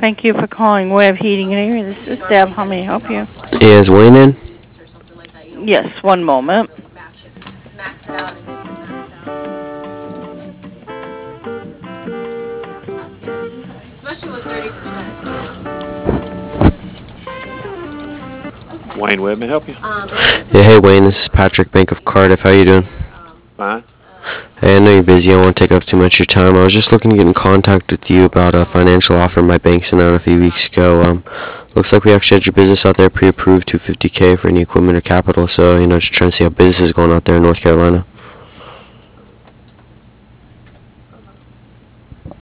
Thank you for calling Web Heating and Air. This is Deb. How may I help you? Yeah, is Wayne in? Yes, one moment. Wayne Webb, may I help you? Yeah, hey Wayne, this is Patrick, Bank of Cardiff. How you doing? Fine. Hey, I know you're busy. I won't take up too much of your time. I was just looking to get in contact with you about a financial offer my bank sent out a few weeks ago. Looks like we actually had your business out there pre-approved, $250K for any equipment or capital. So, just trying to see how business is going out there in North Carolina.